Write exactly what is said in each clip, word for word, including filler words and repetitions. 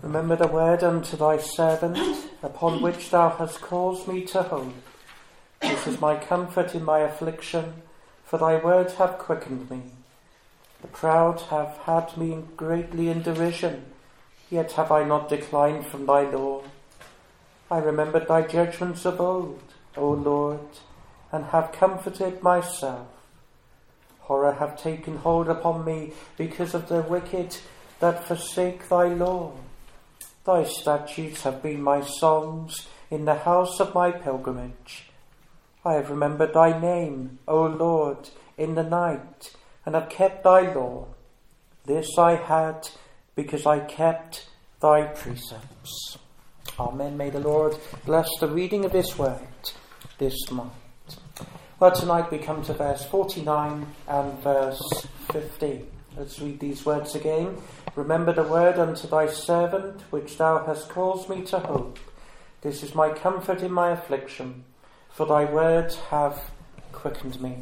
Remember the word unto thy servant, upon which thou hast caused me to hope. This is my comfort in my affliction, for thy words have quickened me. The proud have had me greatly in derision, yet have I not declined from thy law. I remembered thy judgments of old, O Lord, and have comforted myself. Horror have taken hold upon me because of the wicked that forsake thy law. Thy statutes have been my songs in the house of my pilgrimage. I have remembered thy name, O Lord, in the night, and have kept thy law. This I had because I kept thy precepts. Amen. May the Lord bless the reading of his word this night. Well, tonight we come to verse forty-nine and verse fifty. Let's read these words again. Remember the word unto thy servant, which thou hast caused me to hope. This is my comfort in my affliction, for thy words have quickened me.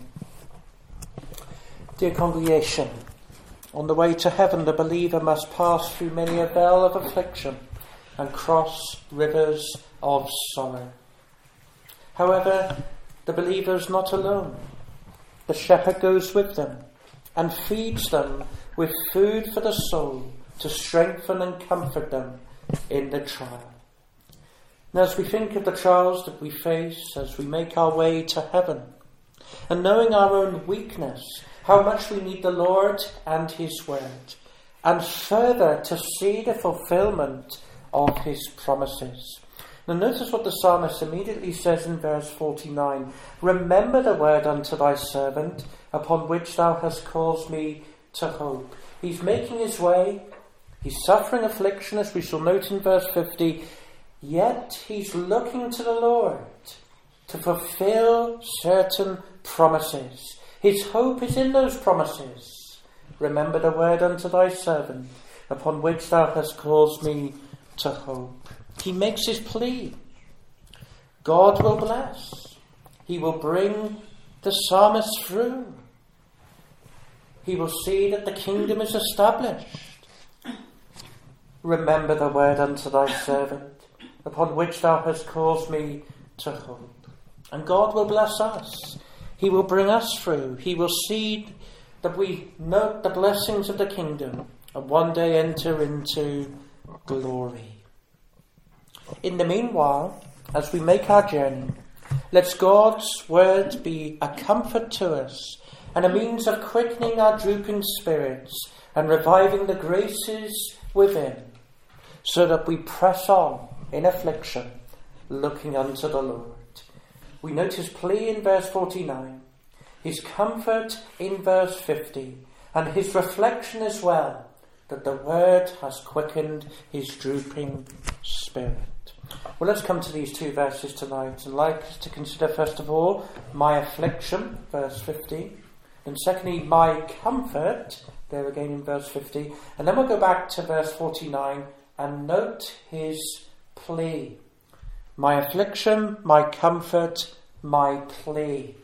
Dear congregation, on the way to heaven the believer must pass through many a vale of affliction and cross rivers of sorrow. However, the believer is not alone. The shepherd goes with them and feeds them with food for the soul to strengthen and comfort them in the trial. And as we think of the trials that we face as we make our way to heaven, and knowing our own weakness, how much we need the Lord and his word, and further to see the fulfillment of his promises. Now notice what the psalmist immediately says in verse forty-nine. Remember the word unto thy servant, upon which thou hast caused me to hope. He's making his way. He's suffering affliction, as we shall note in verse fifty. Yet he's looking to the Lord to fulfill certain promises. His hope is in those promises. Remember the word unto thy servant, upon which thou hast caused me to hope. He makes his plea. God will bless. He will bring the psalmist through. He will see that the kingdom is established. Remember the word unto thy servant, upon which thou hast caused me to hope. And God will bless us. He will bring us through. He will see that we note the blessings of the kingdom and one day enter into glory. In the meanwhile, as we make our journey, let God's word be a comfort to us and a means of quickening our drooping spirits and reviving the graces within, so that we press on in affliction, looking unto the Lord. We note his plea in verse forty-nine, his comfort in verse fifty, and his reflection as well, that the word has quickened his drooping spirit. Well, let's come to these two verses tonight, and like to consider first of all my affliction, verse fifty, and secondly my comfort, there again in verse fifty, and then we'll go back to verse forty-nine and note his plea. My affliction, my comfort, my plea.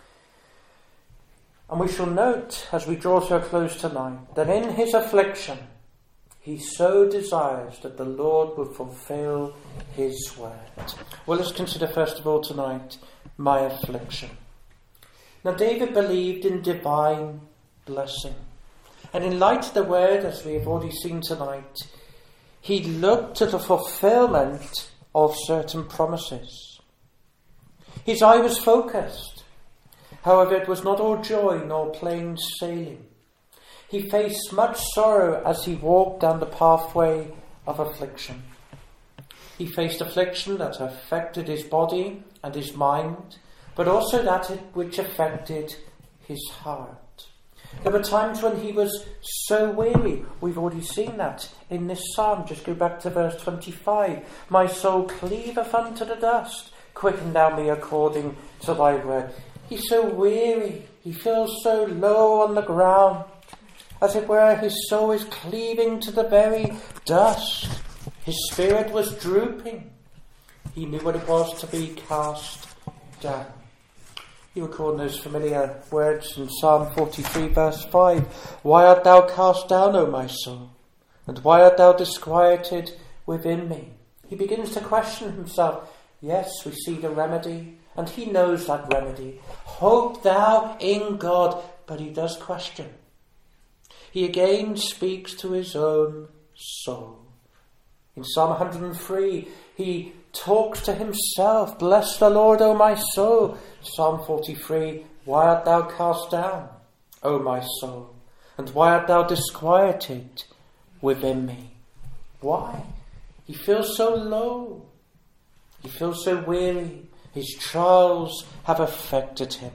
And we shall note, as we draw to a close tonight, that in his affliction, he so desires that the Lord will fulfill his word. Well, let's consider first of all tonight my affliction. Now, David believed in divine blessing. And in light of the word, as we have already seen tonight, he looked to the fulfillment of certain promises. His eye was focused. However, it was not all joy nor plain sailing. He faced much sorrow as he walked down the pathway of affliction. He faced affliction that affected his body and his mind, but also that which affected his heart. There were times when he was so weary. We've already seen that in this psalm. Just go back to verse twenty-five. My soul cleaveth unto the dust. Quicken thou me according to thy word. He's so weary. He feels so low on the ground. As it were, his soul is cleaving to the very dust. His spirit was drooping. He knew what it was to be cast down. You recall those familiar words in Psalm forty-three, verse five. Why art thou cast down, O my soul? And why art thou disquieted within me. He begins to question himself. Yes, we see the remedy, and he knows that remedy. Hope thou in God. But he does question. He again speaks to his own soul. In Psalm one hundred three, he talks to himself. Bless the Lord, O my soul. Psalm forty-three, why art thou cast down, O my soul? And why art thou disquieted within me? Why? He feels so low. He feels so weary. His trials have affected him.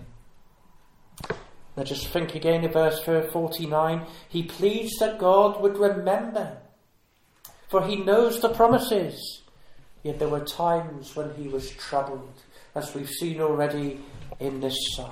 Now just think again of verse forty-nine. He pleads that God would remember, for he knows the promises. Yet there were times when he was troubled, as we've seen already in this psalm.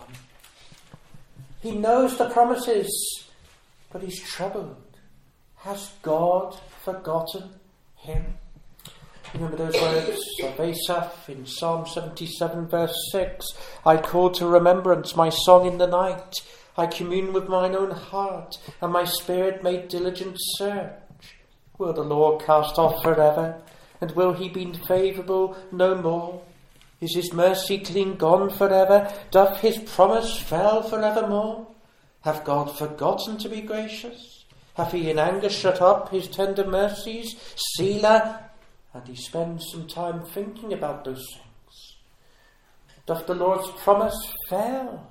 He knows the promises, but he's troubled. Has God forgotten him? Remember those words of Asaph in Psalm seventy-seven verse six. I call to remembrance my song in the night. I commune with mine own heart, and my spirit made diligent search. Will the Lord cast off forever? And will he be favourable no more? Is his mercy clean gone forever? Doth his promise fail forevermore? Hath God forgotten to be gracious? Hath he in anger shut up his tender mercies? Selah. And he spends some time thinking about those things. Doth the Lord's promise fail?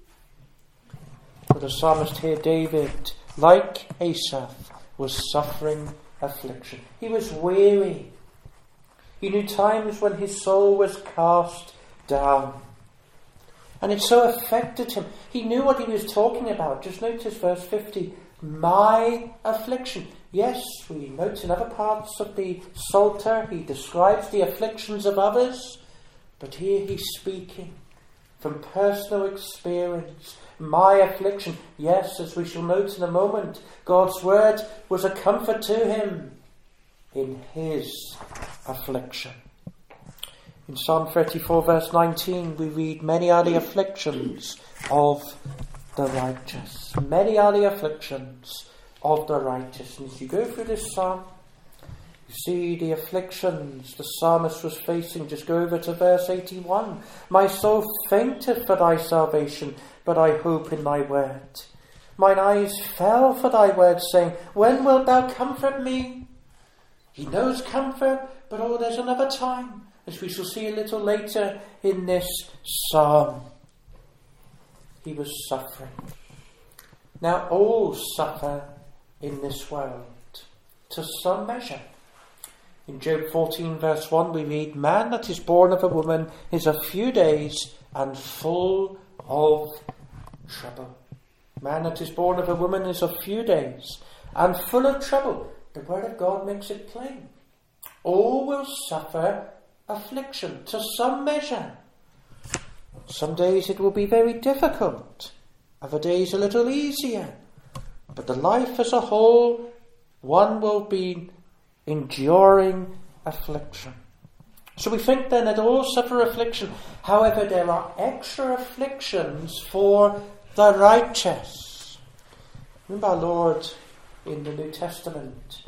But the psalmist here, David, like Asaph, was suffering affliction. He was weary. He knew times when his soul was cast down. And it so affected him. He knew what he was talking about. Just notice verse fifty. My affliction. Yes, we note in other parts of the Psalter he describes the afflictions of others. But here he's speaking from personal experience. My affliction. Yes, as we shall note in a moment, God's word was a comfort to him in his affliction. In Psalm thirty-four verse nineteen we read, many are the afflictions of the righteous. Many are the afflictions of the righteous. And as you go through this psalm, you see the afflictions the psalmist was facing. Just go over to verse eighty-one. My soul fainteth for thy salvation, but I hope in thy word. Mine eyes fell for thy word, saying, when wilt thou comfort me? He knows comfort, but oh, there's another time, as we shall see a little later in this psalm. He was suffering. Now all suffer in this world, to some measure. In Job fourteen verse one we read, man that is born of a woman is a few days and full of trouble. Man that is born of a woman is a few days and full of trouble. The word of God makes it plain. All will suffer affliction to some measure. Some days it will be very difficult. Other days a little easier. But the life as a whole, one will be enduring affliction. So we think then that all suffer affliction. However, there are extra afflictions for the righteous. Remember our Lord in the New Testament.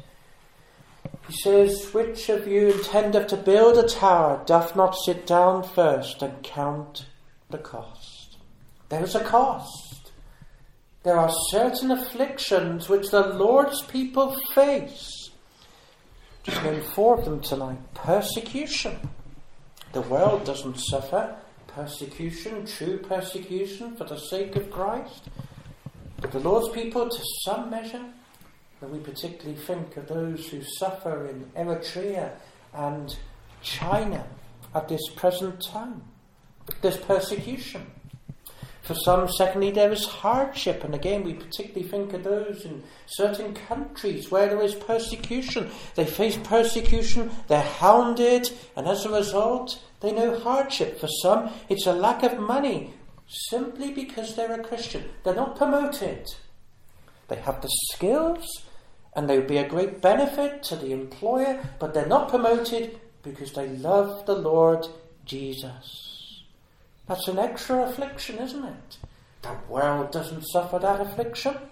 He says, which of you intendeth to build a tower doth not sit down first and count the cost? There is a cost. There are certain afflictions which the Lord's people face. Just name four of them tonight. Persecution. The world doesn't suffer persecution, true persecution for the sake of Christ. But the Lord's people, to some measure, and we particularly think of those who suffer in Eritrea and China at this present time. There's persecution. For some, secondly, there is hardship. And again, we particularly think of those in certain countries where there is persecution. They face persecution, they're hounded, and as a result, they know hardship. For some, it's a lack of money, simply because they're a Christian. They're not promoted. They have the skills, and they would be a great benefit to the employer, but they're not promoted because they love the Lord Jesus. That's an extra affliction, isn't it? The world doesn't suffer that affliction.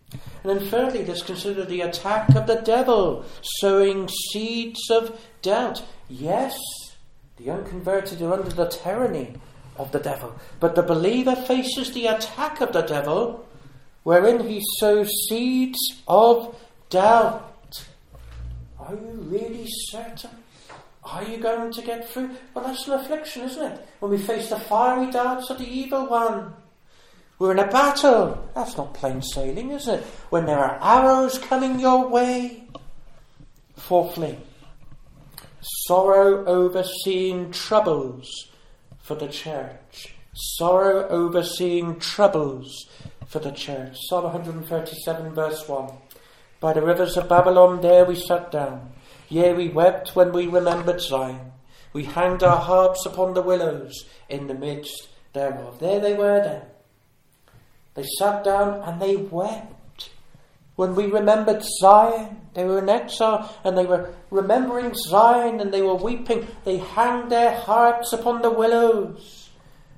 And then thirdly, let's consider the attack of the devil, sowing seeds of doubt. Yes, the unconverted are under the tyranny of the devil, but the believer faces the attack of the devil, wherein he sows seeds of doubt. Are you really certain? Are you going to get through? Well, that's an affliction, isn't it? When we face the fiery darts of the evil one. We're in a battle. That's not plain sailing, is it? When there are arrows coming your way. Fourthly, sorrow over seeing troubles for the church. Sorrow over seeing troubles for the church. Psalm one thirty-seven verse one. By the rivers of Babylon there we sat down. Yea, we wept when we remembered Zion. We hanged our harps upon the willows in the midst thereof. There they were then. They sat down and they wept. When we remembered Zion, they were in exile and they were remembering Zion and they were weeping. They hanged their harps upon the willows.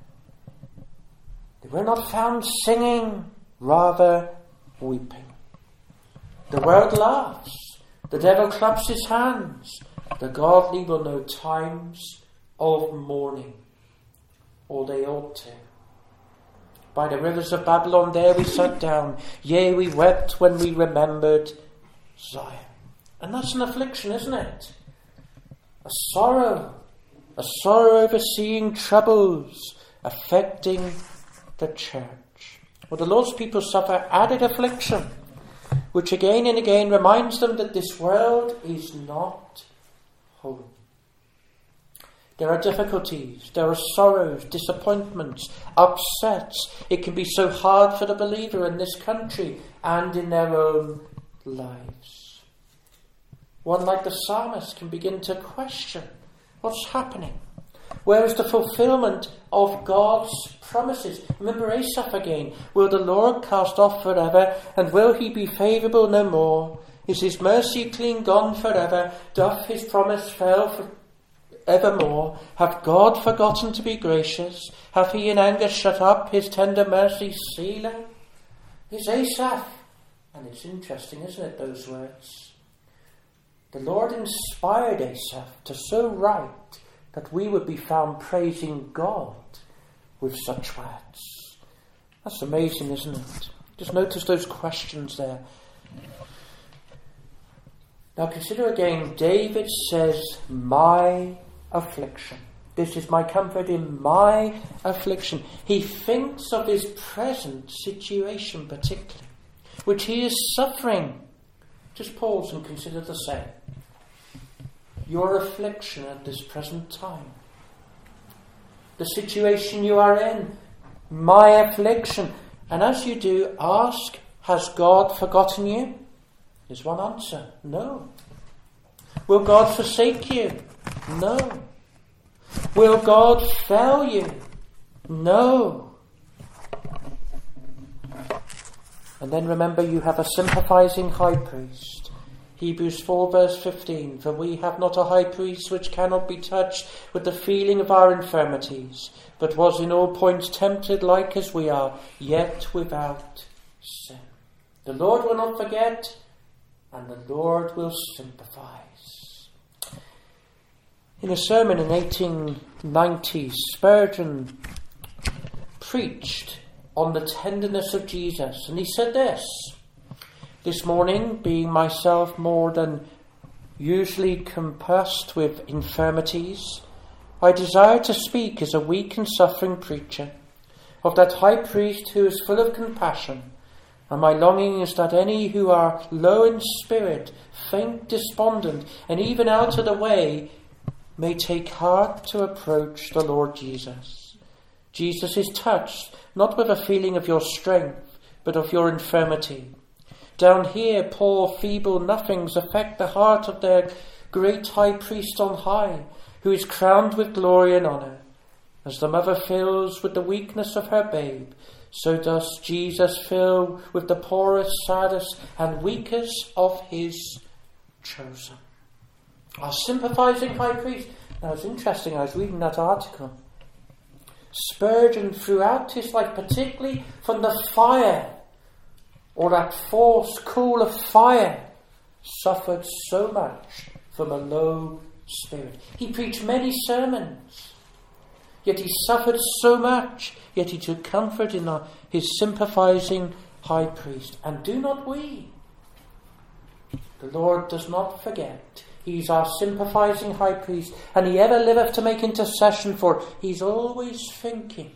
They were not found singing, rather weeping. The world laughs. The devil claps his hands. The godly will know times of mourning, or they ought to. By the rivers of Babylon there we sat down. Yea, we wept when we remembered Zion. And that's an affliction, isn't it? A sorrow. A sorrow over seeing troubles affecting the church. Well, the Lord's people suffer added affliction, which again and again reminds them that this world is not home. There are difficulties, there are sorrows, disappointments, upsets. It can be so hard for the believer in this country and in their own lives. One like the psalmist can begin to question what's happening. Where is the fulfillment of God's promises? Remember Asaph again. Will the Lord cast off forever, and will he be favourable no more? Is his mercy clean gone forever? Doth his promise fail for evermore? Hath God forgotten to be gracious? Hath he in anger shut up his tender mercy, Selah? It's Asaph. And it's interesting, isn't it, those words? The Lord inspired Asaph to so write that we would be found praising God with such words. That's amazing, isn't it? Just notice those questions there. Now consider again, David says, my affliction. This is my comfort in my affliction. He thinks of his present situation particularly, which he is suffering. Just pause and consider the same. Your affliction at this present time. The situation you are in. My affliction. And as you do, ask, has God forgotten you? There's one answer. No. Will God forsake you? No. Will God fail you? No. And then remember, you have a sympathizing high priest. Hebrews four verse fifteen, for we have not a high priest which cannot be touched with the feeling of our infirmities, but was in all points tempted like as we are, yet without sin. The Lord will not forget, and the Lord will sympathize. In a sermon in eighteen ninety, Spurgeon preached on the tenderness of Jesus, and he said this: this morning, being myself more than usually compassed with infirmities, I desire to speak as a weak and suffering preacher of that high priest who is full of compassion, and my longing is that any who are low in spirit, faint, despondent, and even out of the way, may take heart to approach the Lord Jesus. Jesus is touched, not with a feeling of your strength, but of your infirmity. Down here, poor, feeble nothings affect the heart of their great high priest on high, who is crowned with glory and honour. As the mother fills with the weakness of her babe, so does Jesus fill with the poorest, saddest, and weakest of his chosen. Our sympathising high priest. Now it's interesting, I was reading that article. Spurgeon, throughout his life, particularly from the fire or at force cool of fire, suffered so much from a low spirit. He preached many sermons, yet he suffered so much, yet he took comfort in our, his sympathizing high priest. And do not we? The Lord does not forget. He's our sympathizing high priest, and he ever liveth to make intercession for. He's always thinking.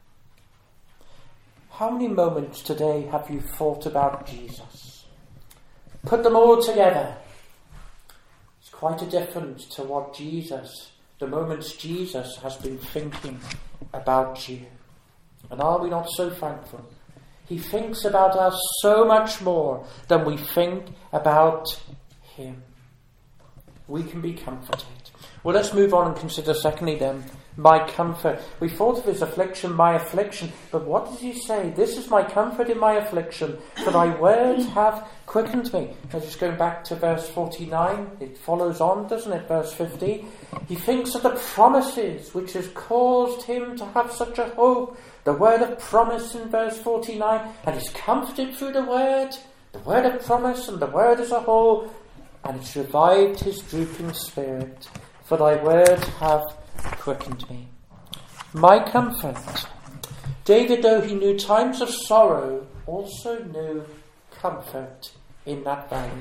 How many moments today have you thought about Jesus? Put them all together. It's quite a difference to what Jesus, the moments Jesus has been thinking about you. And are we not so thankful? He thinks about us so much more than we think about him. We can be comforted. Well, let's move on and consider secondly then, my comfort. We thought of his affliction, my affliction, but what does he say? This is my comfort in my affliction, for thy words have quickened me. Now just going back to verse forty-nine, it follows on, doesn't it? Verse fifty. He thinks of the promises which has caused him to have such a hope. The word of promise in verse forty-nine, and he's comforted through the word, the word of promise and the word as a whole, and it's revived his drooping spirit. For thy word have quickened me. My comfort. David, though he knew times of sorrow, also knew comfort in that valley.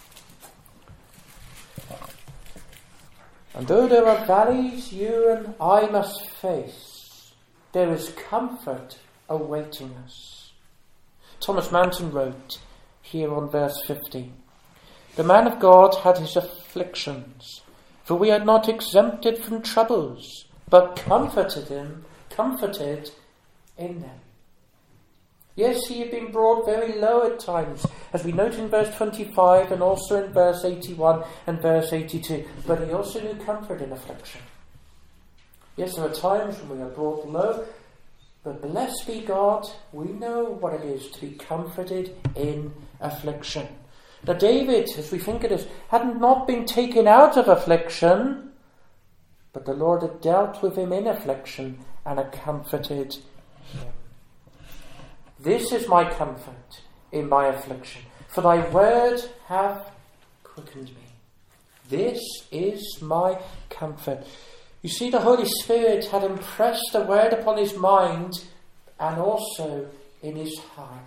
And though there are valleys you and I must face, there is comfort awaiting us. Thomas Manton wrote here on verse fifty, the man of God had his afflictions, for we are not exempted from troubles, but comforted him, comforted in them. Yes, he had been brought very low at times, as we note in verse twenty-five and also in verse eighty-one and verse eighty-two, but he also knew comfort in affliction. Yes, there are times when we are brought low, but blessed be God, we know what it is to be comforted in affliction. Now David, as we think of this, had not been taken out of affliction, but the Lord had dealt with him in affliction and had comforted him. This is my comfort in my affliction, for thy word hath quickened me. This is my comfort. You see, the Holy Spirit had impressed the word upon his mind and also in his heart.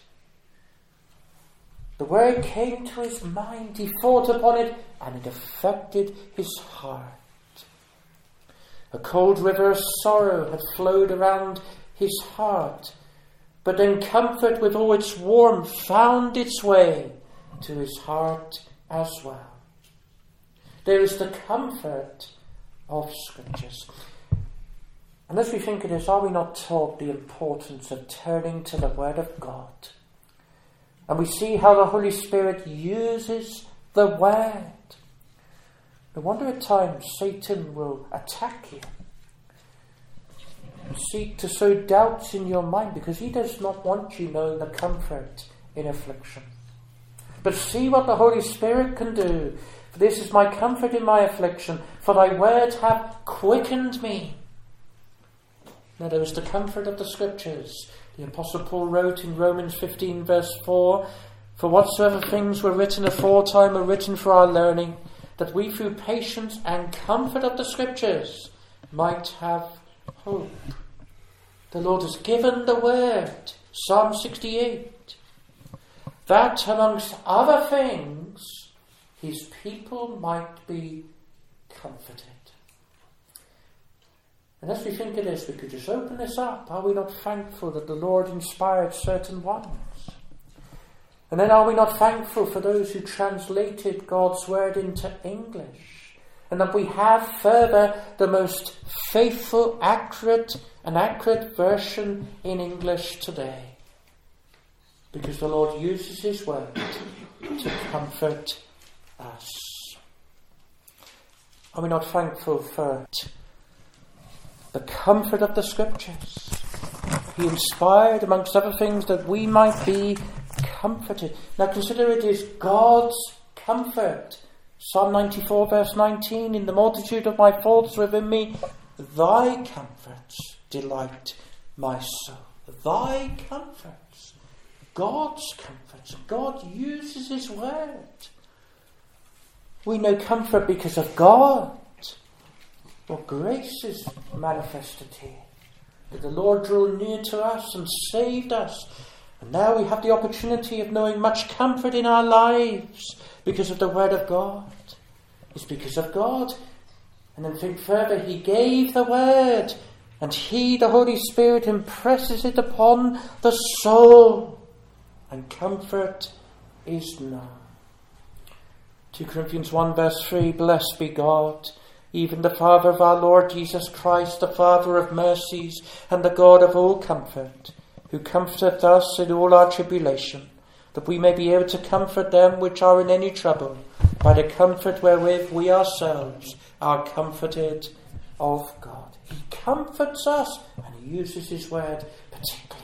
The word came to his mind, he thought upon it, and it affected his heart. A cold river of sorrow had flowed around his heart, but then comfort with all its warmth found its way to his heart as well. There is the comfort of Scriptures. And as we think of this, are we not taught the importance of turning to the Word of God? And we see how the Holy Spirit uses the Word. No wonder at times Satan will attack you and seek to sow doubts in your mind, because he does not want you knowing the comfort in affliction. But see what the Holy Spirit can do. For this is my comfort in my affliction, for thy word hath quickened me. Now there is the comfort of the Scriptures. The Apostle Paul wrote in Romans fifteen verse four, for whatsoever things were written aforetime are written for our learning, that we through patience and comfort of the Scriptures might have hope. The Lord has given the word, Psalm sixty-eight, that amongst other things his people might be comforted. And as we think of this, we could just open this up. Are we not thankful that the Lord inspired certain ones? And then are we not thankful for those who translated God's word into English? And that we have further the most faithful, accurate and accurate version in English today. Because the Lord uses his word to comfort us. Are we not thankful for the comfort of the Scriptures? He inspired, amongst other things, that we might be comforted. Now consider, it is God's comfort. Psalm ninety-four verse nineteen, in the multitude of my faults within me, thy comforts delight my soul. Thy comforts. God's comfort. God uses his word. We know comfort because of God. Well, grace is manifested here. That the Lord drew near to us and saved us. And now we have the opportunity of knowing much comfort in our lives because of the word of God. It's because of God. And then think further, he gave the word. And he, the Holy Spirit, impresses it upon the soul. And comfort is known. Second Corinthians one verse three, blessed be God, even the Father of our Lord Jesus Christ, the Father of mercies, and the God of all comfort, who comforteth us in all our tribulation, that we may be able to comfort them which are in any trouble, by the comfort wherewith we ourselves are comforted of God. He comforts us, and he uses his word particularly.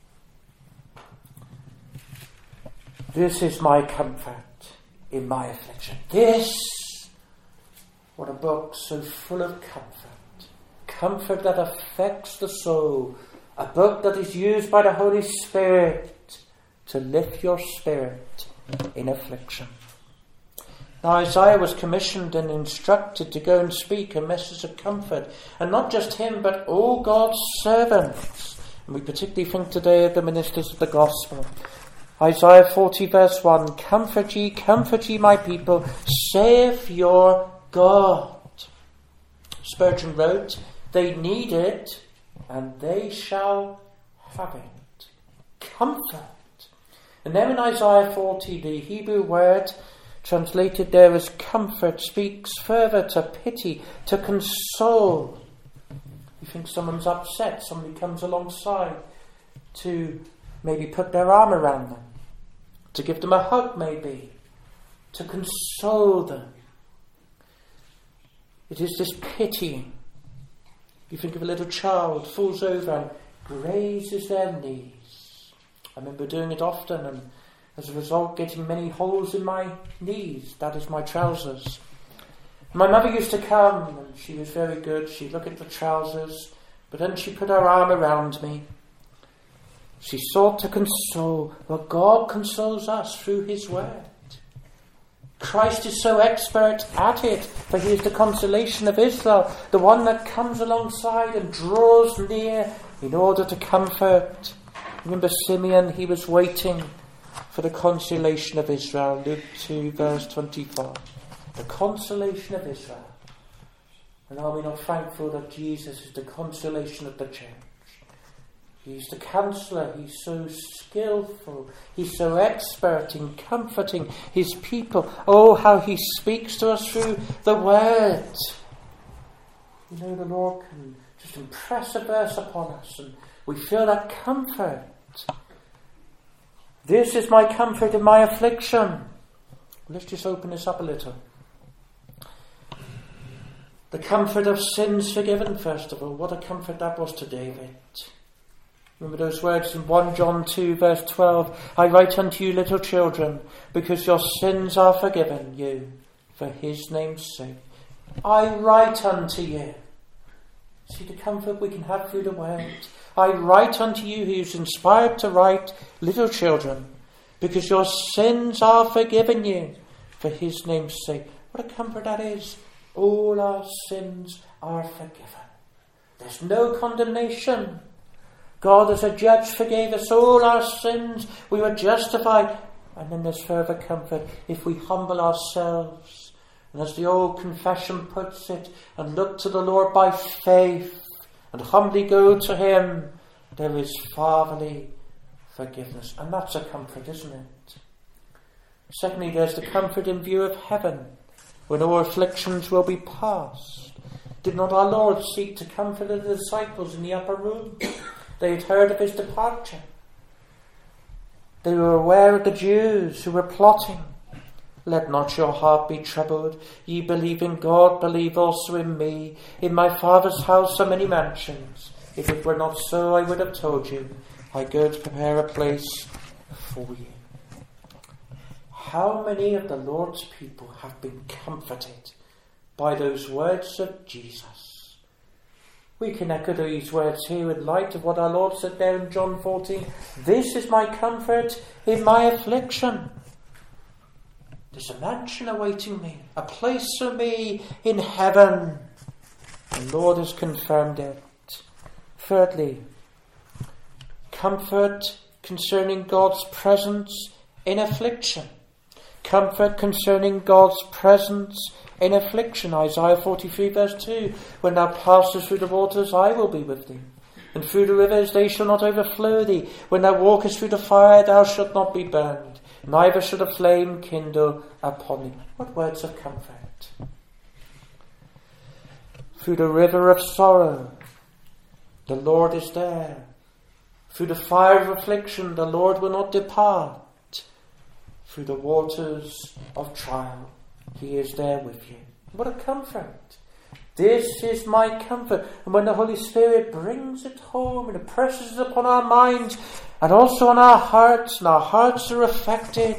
This is my comfort in my affliction. This, what a book so full of comfort. Comfort that affects the soul. A book that is used by the Holy Spirit to lift your spirit in affliction. Now Isaiah was commissioned and instructed to go and speak a message of comfort. And not just him, but all God's servants. And we particularly think today of the ministers of the gospel. Isaiah forty verse one, comfort ye, comfort ye my people, saith your God. Spurgeon wrote, they need it, and they shall have it. Comfort. And then in Isaiah forty, the Hebrew word translated there as comfort speaks further to pity, to console. You think someone's upset, somebody comes alongside to maybe put their arm around them, to give them a hug maybe, to console them. It is this pity. You think of a little child falls over and grazes their knees. I remember doing it often, and as a result getting many holes in my knees. That is my trousers. My mother used to come, and she was very good. She'd look at the trousers, but then she put her arm around me. She sought to console. Well, God consoles us through his word. Christ is so expert at it, for he is the consolation of Israel, the one that comes alongside and draws near in order to comfort. Remember Simeon, he was waiting for the consolation of Israel. Luke two verse twenty-four. The consolation of Israel. And are we not thankful that Jesus is the consolation of the church? He's the counselor. He's so skillful. He's so expert in comforting his people. Oh, how he speaks to us through the word. You know, the Lord can just impress a verse upon us and we feel that comfort. This is my comfort in my affliction. Let's just open this up a little. The comfort of sins forgiven, first of all. What a comfort that was to David. Remember those words in First John two verse twelve. I write unto you, little children, because your sins are forgiven you for his name's sake. I write unto you. See the comfort we can have through the word. I write unto you, who is inspired to write, little children, because your sins are forgiven you for his name's sake. What a comfort that is. All our sins are forgiven. There's no condemnation. God as a judge forgave us all our sins. We were justified. And then there's further comfort if we humble ourselves. And as the old confession puts it, and look to the Lord by faith, and humbly go to him, there is fatherly forgiveness. And that's a comfort, isn't it? Secondly, there's the comfort in view of heaven, when all afflictions will be past. Did not our Lord seek to comfort the disciples in the upper room? They had heard of his departure. They were aware of the Jews who were plotting. Let not your heart be troubled. Ye believe in God, believe also in me. In my Father's house are many mansions. If it were not so, I would have told you. I go to prepare a place for you. How many of the Lord's people have been comforted by those words of Jesus? We can echo these words here in light of what our Lord said there in John fourteen. This is my comfort in my affliction. There's a mansion awaiting me, a place for me in heaven. The Lord has confirmed it. Thirdly, comfort concerning God's presence in affliction. Comfort concerning God's presence in affliction. Isaiah forty-three verse two. When thou passest through the waters, I will be with thee. And through the rivers, they shall not overflow thee. When thou walkest through the fire, thou shalt not be burned. Neither shall a flame kindle upon thee. What words of comfort. Through the river of sorrow, the Lord is there. Through the fire of affliction, the Lord will not depart. Through the waters of trial, he is there with you. What a comfort. This is my comfort. And when the Holy Spirit brings it home and impresses it upon our minds and also on our hearts, and our hearts are affected,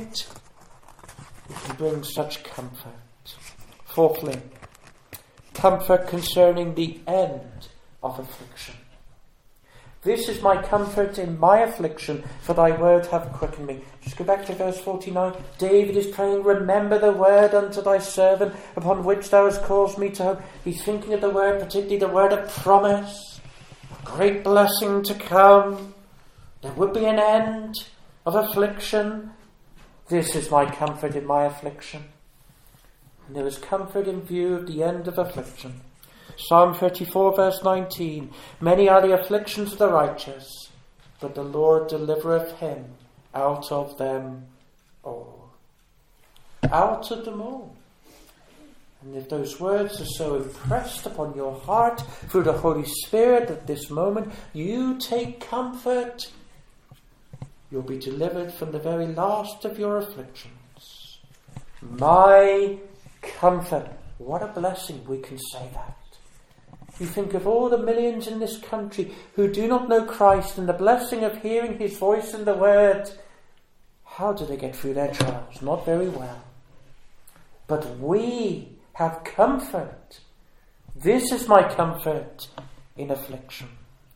it can bring such comfort. Fourthly, comfort concerning the end of affliction. This is my comfort in my affliction, for thy word hath quickened me. Just go back to verse forty-nine. David is praying, remember the word unto thy servant, upon which thou hast caused me to hope. He's thinking of the word, particularly the word of promise. A great blessing to come. There would be an end of affliction. This is my comfort in my affliction. And there is comfort in view of the end of affliction. Psalm thirty-four verse nineteen. Many are the afflictions of the righteous, but the Lord delivereth him out of them all. Out of them all. And if those words are so impressed upon your heart through the Holy Spirit at this moment, you take comfort. You'll be delivered from the very last of your afflictions. My comfort. What a blessing we can say that. You think of all the millions in this country who do not know Christ and the blessing of hearing his voice in the word. How do they get through their trials? Not very well. But we have comfort. This is my comfort in affliction.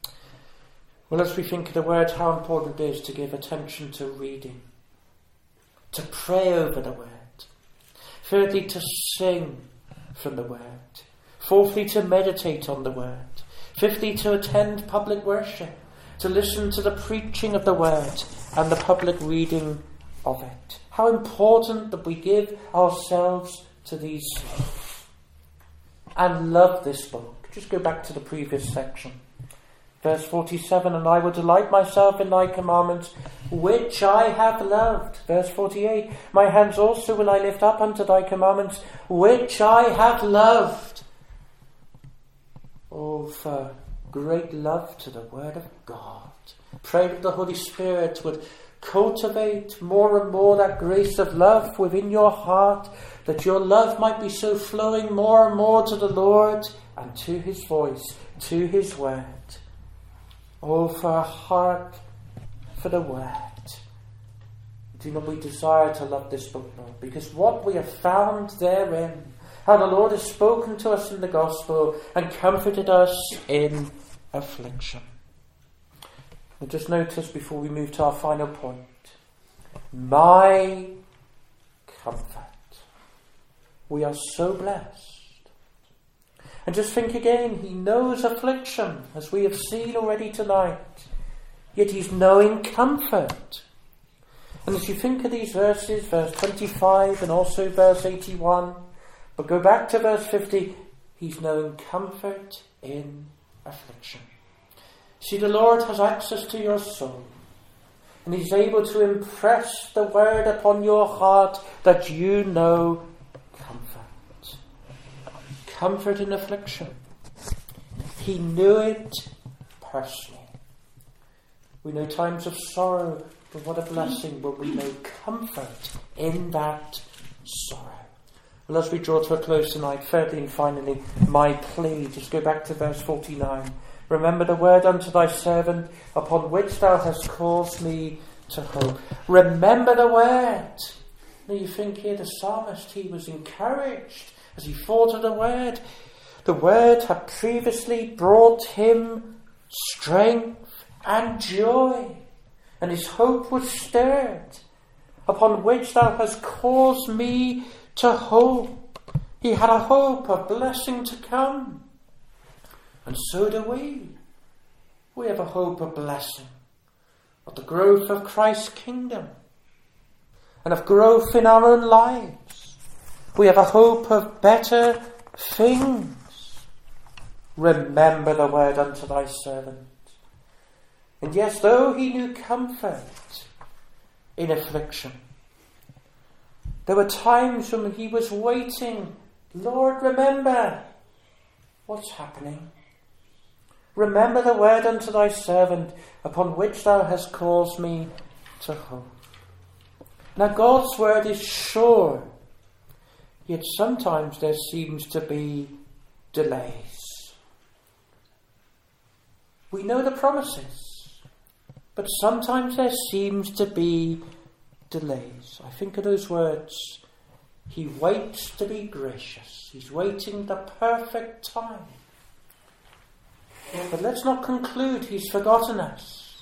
Well, as we think of the word, how important it is to give attention to reading, to pray over the word. Thirdly, to sing from the word. Fourthly, to meditate on the word. Fifthly, to attend public worship, to listen to the preaching of the word and the public reading of it. How important that we give ourselves to these things. And love this book. Just go back to the previous section. Verse forty-seven, and I will delight myself in thy commandments, which I have loved. Verse forty-eight, my hands also will I lift up unto thy commandments, which I have loved. Oh, for great love to the word of God. Pray that the Holy Spirit would cultivate more and more that grace of love within your heart, that your love might be so flowing more and more to the Lord and to his voice, to his word. Oh, for a heart for the word. Do not we desire to love this book, Lord? Because what we have found therein, how the Lord has spoken to us in the gospel and comforted us in affliction. We'll just notice before we move to our final point. My comfort. We are so blessed. And just think again, he knows affliction, as we have seen already tonight. Yet he's knowing comfort. And as you think of these verses, verse twenty-five and also verse eighty-one, but go back to verse fifty, he's knowing comfort in affliction. See, the Lord has access to your soul, and he's able to impress the word upon your heart that you know comfort. Comfort in affliction. He knew it personally. We know times of sorrow, but what a blessing when we know comfort in that sorrow. Well, as we draw to a close tonight, thirdly and finally, my plea. Just go back to verse forty-nine. Remember the word unto thy servant, upon which thou hast caused me to hope. Remember the word. Now you think here the psalmist, he was encouraged as he thought of the word. The word had previously brought him strength and joy, and his hope was stirred, upon which thou hast caused me to hope. He had a hope of blessing to come. And so do we. We have a hope of blessing, of the growth of Christ's kingdom, and of growth in our own lives. We have a hope of better things. Remember the word unto thy servant. And yes, though he knew comfort in affliction, there were times when he was waiting. Lord, remember what's happening. Remember the word unto thy servant, upon which thou hast caused me to hope. Now God's word is sure, yet sometimes there seems to be delays. We know the promises, but sometimes there seems to be delays. I think of those words. He waits to be gracious. He's waiting the perfect time. But let's not conclude he's forgotten us.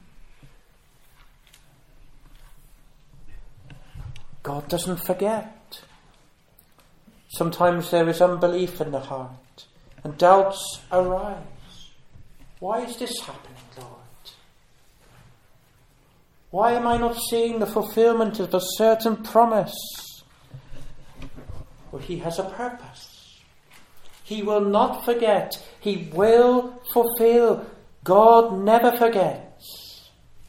God doesn't forget. Sometimes there is unbelief in the heart, and doubts arise. Why is this happening, Lord? Why am I not seeing the fulfillment of a certain promise? Well, he has a purpose. He will not forget. He will fulfill. God never forgets.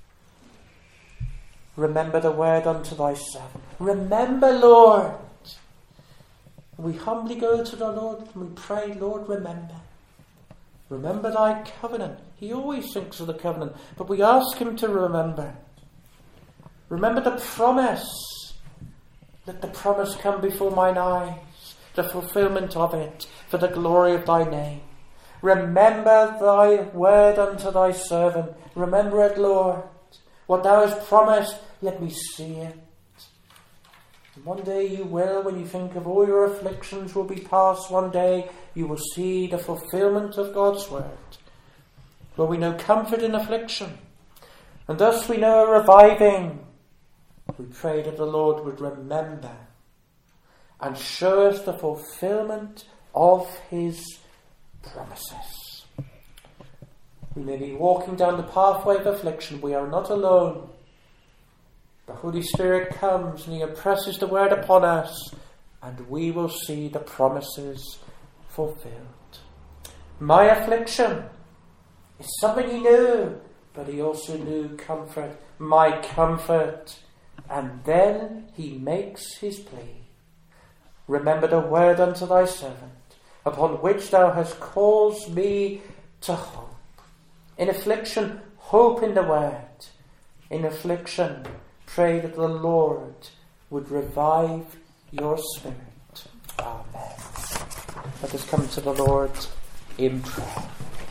Remember the word unto thy servant. Remember, Lord. We humbly go to the Lord and we pray, Lord, remember. Remember thy covenant. He always thinks of the covenant, but we ask him to remember. Remember the promise. Let the promise come before mine eyes, the fulfillment of it, for the glory of thy name. Remember thy word unto thy servant. Remember it, Lord. What thou hast promised, let me see it. And one day you will, when you think of all your afflictions will be past, one day you will see the fulfillment of God's word. Well, we know comfort in affliction, and thus we know a reviving. We pray that the Lord would remember and show us the fulfillment of his promises. We may be walking down the pathway of affliction. We are not alone. The Holy Spirit comes and he impresses the word upon us, and we will see the promises fulfilled. My affliction is something he knew, but he also knew comfort. My comfort. And then he makes his plea. Remember the word unto thy servant, upon which thou hast caused me to hope. In affliction, hope in the word. In affliction, pray that the Lord would revive your spirit. Amen. Let us come to the Lord in prayer.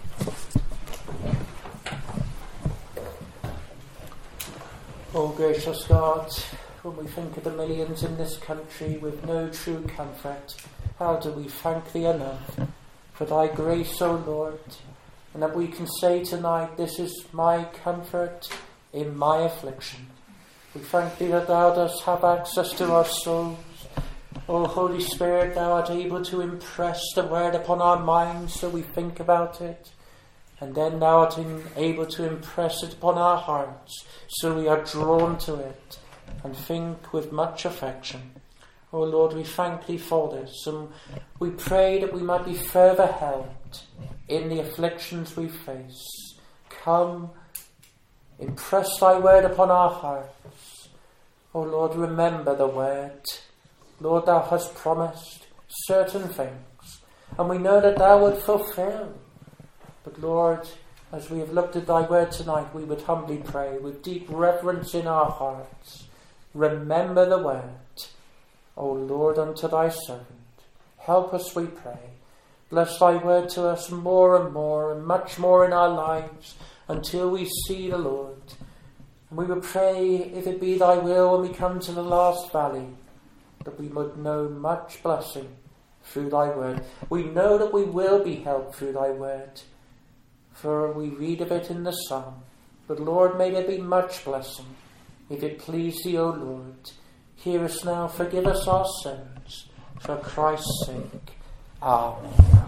Oh, gracious God, when we think of the millions in this country with no true comfort, how do we thank thee enough for thy grace, O Lord, and that we can say tonight, this is my comfort in my affliction. We thank thee that thou dost have access to our souls. O Holy Spirit, thou art able to impress the word upon our minds so we think about it. And then thou art able to impress it upon our hearts, so we are drawn to it and think with much affection. O Lord, we thank thee for this, and we pray that we might be further helped in the afflictions we face. Come, impress thy word upon our hearts. O Lord, remember the word. Lord, thou hast promised certain things, and we know that thou wilt fulfill. But Lord, as we have looked at thy word tonight, we would humbly pray with deep reverence in our hearts. Remember the word. O Lord, unto thy servant. Help us, we pray. Bless thy word to us more and more and much more in our lives until we see the Lord. And we would pray, if it be thy will, when we come to the last valley, that we would know much blessing through thy word. We know that we will be helped through thy word, for we read of it in the psalm. But Lord, may there be much blessing, if it please thee, O Lord. Hear us now, forgive us our sins, for Christ's sake. Amen.